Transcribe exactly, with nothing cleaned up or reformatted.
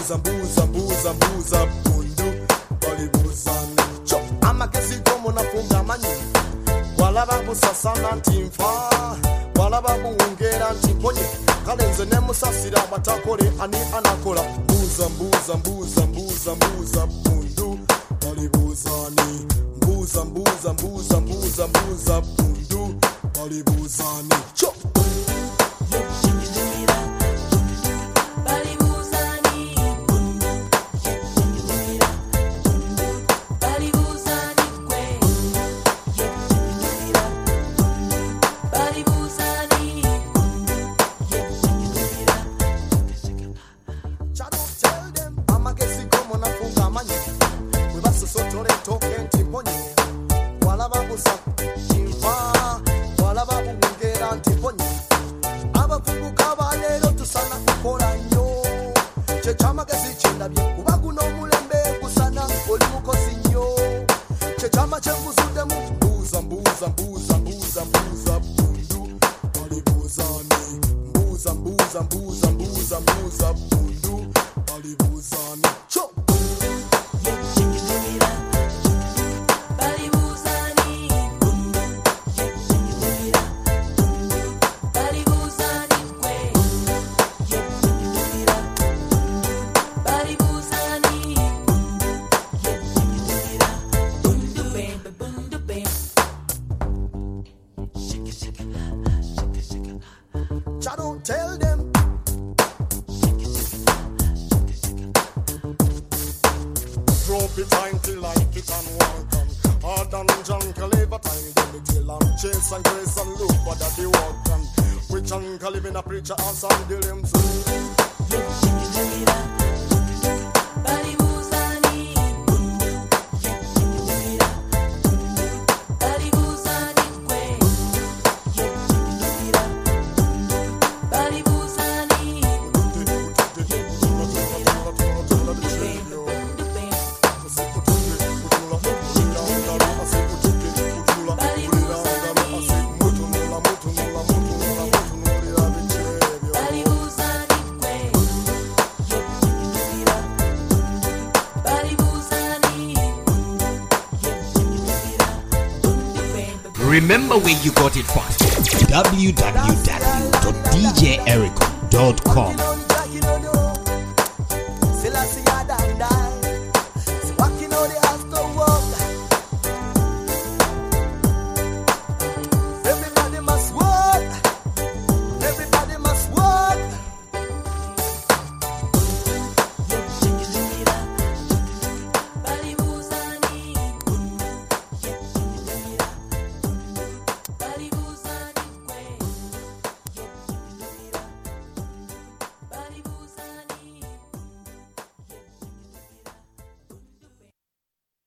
mbuza mbuza mbuza mbuza bundu balibuzani cho amakesi komo nafunga manyi walaba busasana ntimfa walaba buwongera ntimponye kalenze ne musasira batakole ani anakola mbuza mbuza mbuza mbuza mbuza bundu balibuzani mbuza mbuza mbuza mbuza mbuza bundu balibuzani cho Remember where you got it from. w w w dot d j ericon dot com